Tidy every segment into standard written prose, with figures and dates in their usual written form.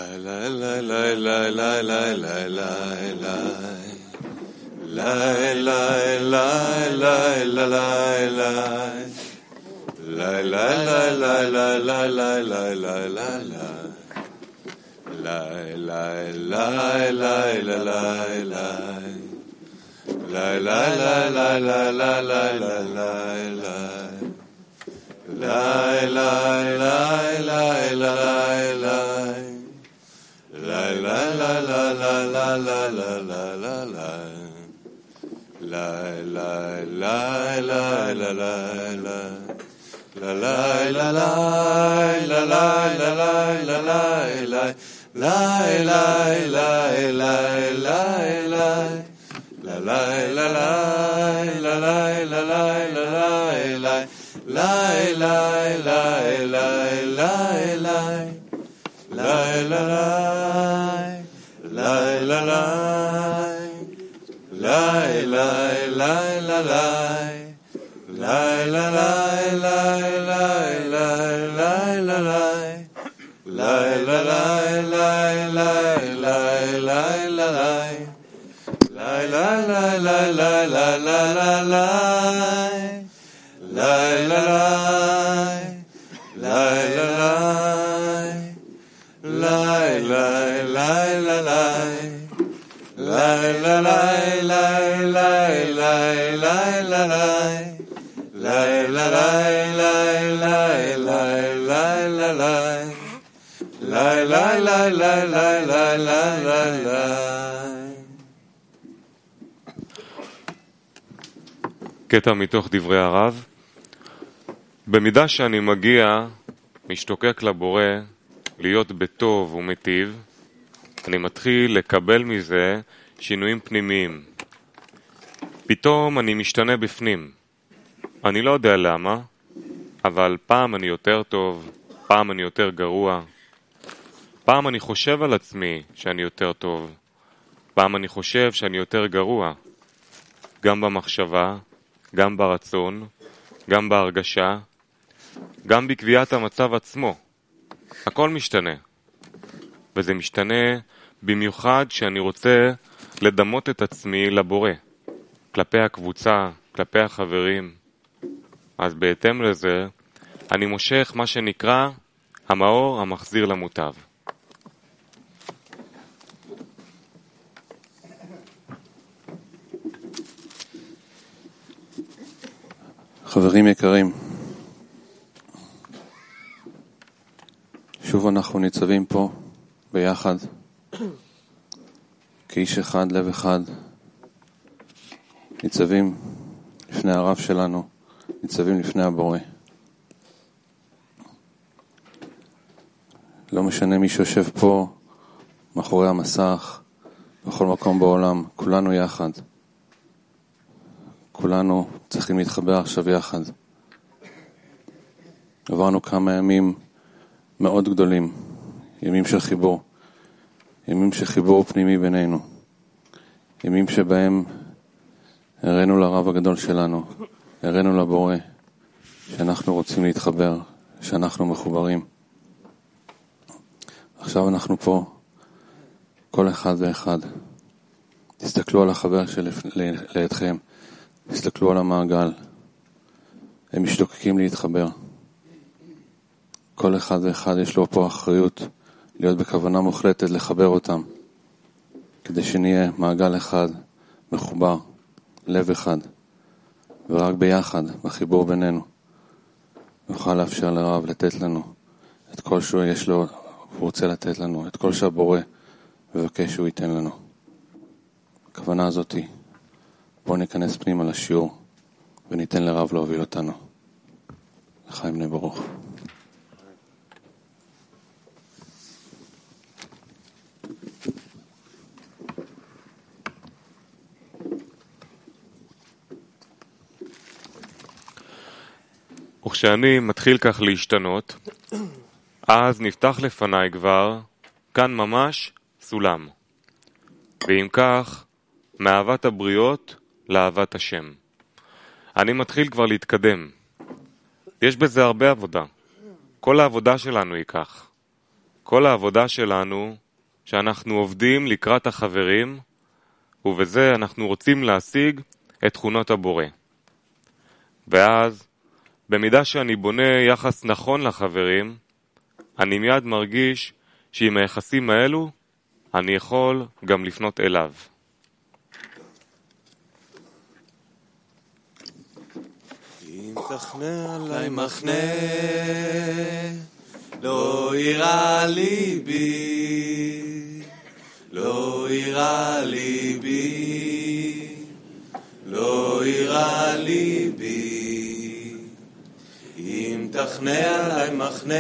קטע מתוך דברי הרב. במידה שאני מגיע, משתוקק לבורא, להיות בטוב ומטיב, אני מתחיל לקבל מזה שינויים פנימיים. פתאום אני משתנה בפנים. אני לא יודע למה, אבל פעם אני יותר טוב, פעם אני יותר גרוע. פעם אני חושב על עצמי שאני יותר טוב, פעם אני חושב שאני יותר גרוע. גם במחשבה, גם ברצון, גם בהרגשה, גם בקביעת המצב עצמו. הכל משתנה. וזה משתנה במיוחד שאני רוצה לדמות את עצמי לבורא, כלפי הקבוצה, כלפי החברים. אז בהתאם לזה, אני מושך מה שנקרא המאור המחזיר למוטב. חברים יקרים, שוב אנחנו ניצבים פה ביחד, כאיש אחד, לב אחד, ניצבים לפני הרב שלנו, ניצבים לפני הבורא. לא משנה מי שיושב פה, מאחורי המסך, בכל מקום בעולם, כולנו יחד. כולנו צריכים להתחבר עכשיו יחד. עברנו כמה ימים מאוד גדולים, ימים של חיבור, ימים של חיבור פנימי בינינו, ימים שבהם הראינו לרב הגדול שלנו, הראינו לבורא, שאנחנו רוצים להתחבר, שאנחנו מחוברים. עכשיו אנחנו פה, כל אחד ואחד. תסתכלו על החבר לידכם, תסתכלו על המעגל, הם משתוקקים להתחבר. כל אחד ואחד יש לו פה אחריות להיות בכוונה מוחלטת לחבר אותם, כדי שנהיה מעגל אחד, מחובר, לב אחד, ורק ביחד, בחיבור בינינו, נוכל לאפשר לרב לתת לנו את כל שהוא יש לו, הוא רוצה לתת לנו, את כל שהבורא מבקש שהוא ייתן לנו. הכוונה הזאת היא, בואו ניכנס פנימה לשיעור, וניתן לרב להוביל אותנו. לחיים בני ברוך. וכשאני מתחיל כך להשתנות, אז נפתח לפניי כבר, כאן ממש, סולם. ואם כך, מאהבת הבריות לאהבת השם. אני מתחיל כבר להתקדם. יש בזה הרבה עבודה. כל העבודה שלנו היא כך. כל העבודה שלנו, שאנחנו עובדים לקראת החברים, ובזה אנחנו רוצים להשיג את תכונות הבורא. ואז, במידה שאני בונה יחס נכון לחברים, אני מיד מרגיש שעם היחסים האלו, אני יכול גם לפנות אליו. אם תחנה עלי מחנה, לא יראה ליבי, לא יראה ליבי, לא יראה ליבי. אם תחנה עלי מחנה,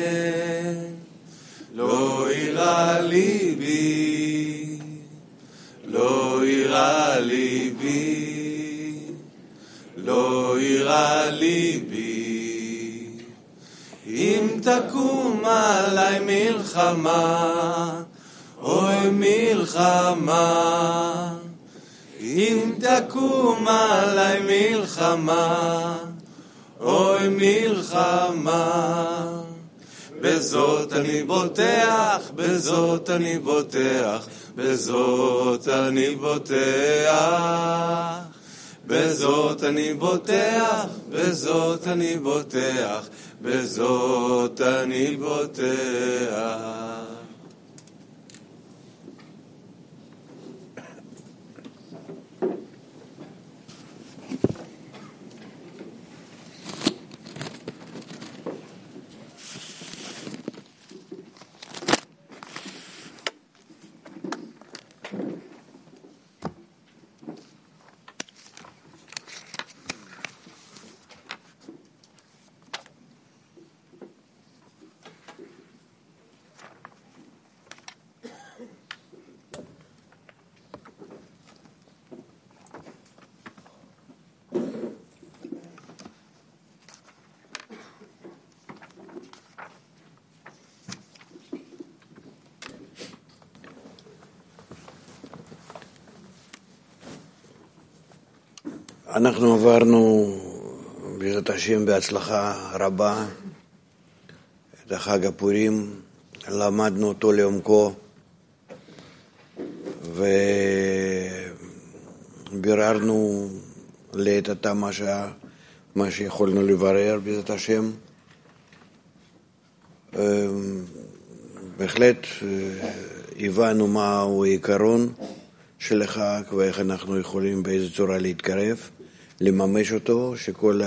לא יראה ליבי, לא יראה ליבי, לא יראה ליבי. אם תקום עלי מלחמה, אוי מלחמה, אם תקום עלי מלחמה, אוי מלחמה. בזאת אני בוטח, בזאת אני בוטח, בזאת אני בוטח, בזאת אני בוטח, בזאת אני בוטח, בזאת אני בוטח. אנחנו עברנו בעזרת השם בהצלחה רבה את החג הפורים, למדנו אותו לעומקו וביררנו לעת עתה מה שיכולנו לברר בעזרת השם. בהחלט הבנו מהו העיקרון של החג ואיך אנחנו יכולים באיזו צורה להתקרב, לממש אותו, שכל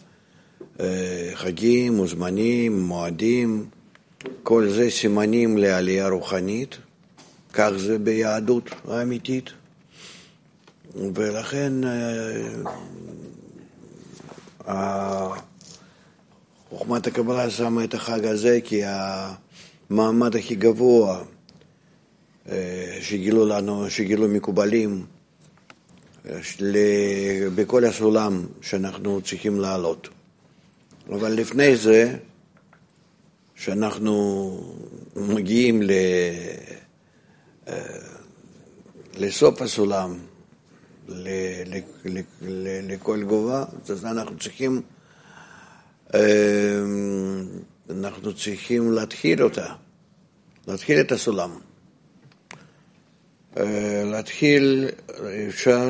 החגים, מוזמנים, מועדים, כל זה סימנים לעלייה רוחנית, כך זה ביהדות האמיתית. ולכן חוכמת הקבלה שמה את החג הזה כמעמד הכי גבוה שגילו לנו, שגילו מקובלים בכל הסולם שאנחנו צריכים לעלות. אבל לפני זה, שאנחנו מגיעים לסוף הסולם, לכל גובה, אז אנחנו צריכים להתחיל אותה, להתחיל את הסולם. להתחיל אפשר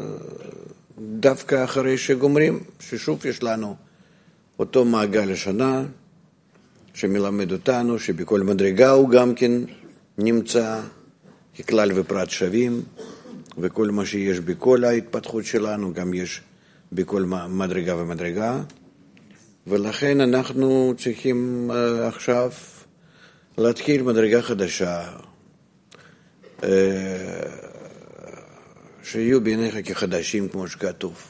דווקא אחרי שגומרים, ששוב יש לנו אותו מעגל השנה שמלמד אותנו שבכל מדרגה הוא גם כן נמצא ככלל ופרט שווים, וכל מה שיש בכל ההתפתחות שלנו גם יש בכל מדרגה ומדרגה, ולכן אנחנו צריכים עכשיו להתחיל מדרגה חדשה שיהיו בעיניך כחדשים כמו שכתוב.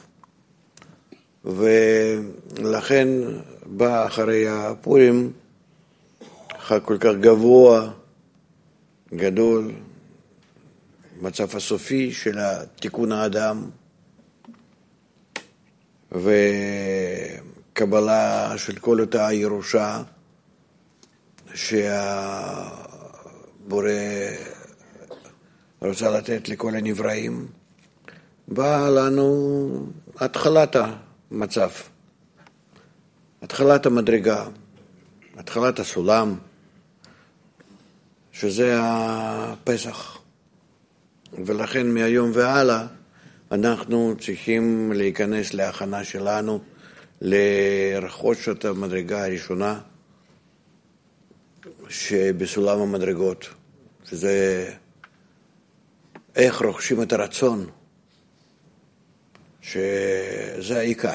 ולכן בא אחרי הפורים חג כל כך גבוה, גדול, מצב הסופי של תיקון האדם וקבלה של כל אותה הירושה שהבורא רוצה לתת לכל הנבראים. באה לנו התחלת המצב, התחלת המדרגה, התחלת הסולם, שזה הפסח. ולכן מהיום והלאה אנחנו צריכים להיכנס להכנה שלנו לרכוש את המדרגה הראשונה שבסולם המדרגות, שזה איך רוכשים את הרצון, שזה העיקר.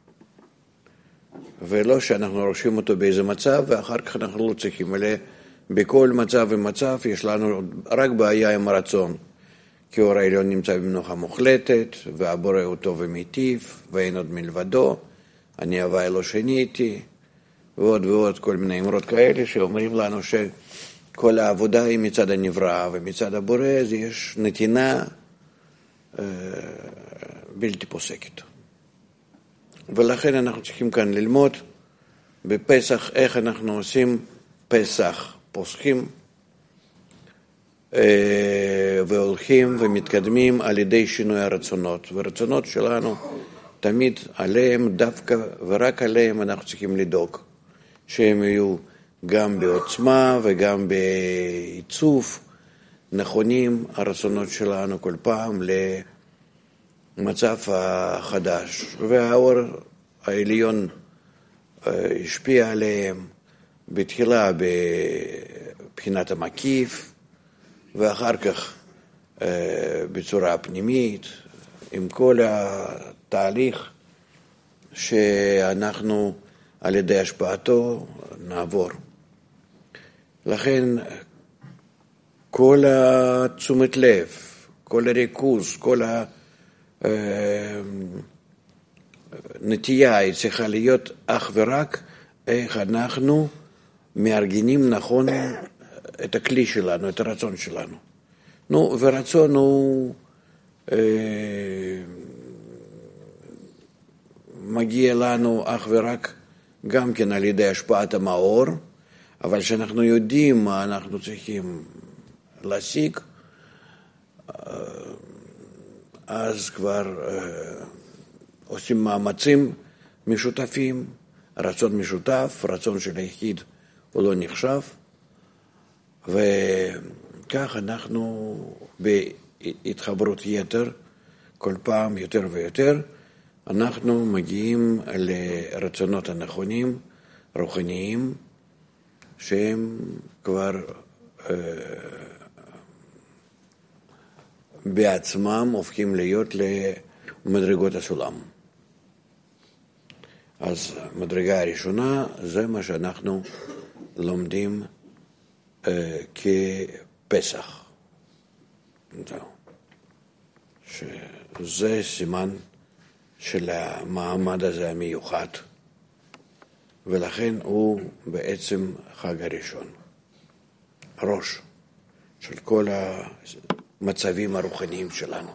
ולא שאנחנו רוכשים אותו באיזה מצב ואחר כך אנחנו לא צריכים, אלא בכל מצב ומצב יש לנו רק בעיה עם הרצון. כי אור העליון נמצא במנוחה מוחלטת, והבורא הוא טוב ומיטיב, ואין עוד מלבדו, אני הווי לא שניתי, ועוד ועוד כל מיני אמרות כאלה שאומרים לנו שכל העבודה היא מצד הנברא, ומצד הבורא יש נתינה בלתי פוסקת. ולכן אנחנו צריכים כאן ללמוד בפסח איך אנחנו עושים פסח, פוסחים, והולכים ומתקדמים על ידי שינוי הרצונות. והרצונות שלנו תמיד עליהם דווקא ורק עליהם אנחנו צריכים לדאוג. שהם יהיו גם בעוצמה וגם בעיצוב נכונים הרצונות שלנו כל פעם למצב החדש. והאור העליון השפיע עליהם בתחילה בבחינת המקיף, ואחר כך בצורה פנימית, עם כל התהליך שאנחנו על ידי השפעתו נעבור. לכן כל התשומת לב, כל הריכוז, כל הנטייה היא צריכה להיות אך ורק איך אנחנו מארגנים נכון את הכלי שלנו, את הרצון שלנו. נו, ורצון הוא מגיע לנו אך ורק גם כן על ידי השפעת המאור, אבל שאנחנו יודעים מה אנחנו צריכים להשיג, אז כבר עושים מאמצים משותפים, רצון משותף, רצון של היחיד הוא לא נחשב, וכך אנחנו בהתחברות יתר, כל פעם יותר ויותר, אנחנו מגיעים לרצונות הנכונים, רוחניים, שהם כבר בעצמם הופכים להיות למדרגות הסולם. אז מדרגה הראשונה זה מה שאנחנו לומדים כפסח. שזה סימן של המעמד הזה המיוחד, ולכן הוא בעצם חג הראשון, ראש של כל המצבים הרוחניים שלנו.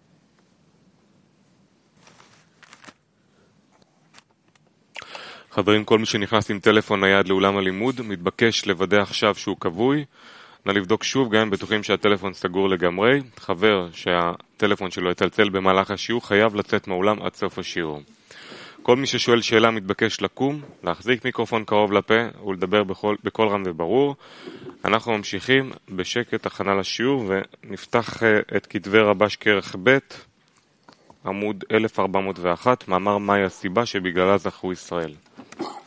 חברים, כל מי שנכנס עם טלפון נייד לאולם הלימוד מתבקש לוודא עכשיו שהוא כבוי. נא לבדוק שוב, גם אם בטוחים שהטלפון סגור לגמרי. חבר שהטלפון שלו יצלצל במהלך השיעור חייב לצאת מהאולם עד סוף השיעור. כל מי ששואל שאלה מתבקש לקום, להחזיק מיקרופון קרוב לפה ולדבר בקול רם וברור. אנחנו ממשיכים בשקט הכנה לשיעור ונפתח את כתבי רבש כרך ב' עמוד 1401, מאמר מהי הסיבה שבגללה זכו ישראל.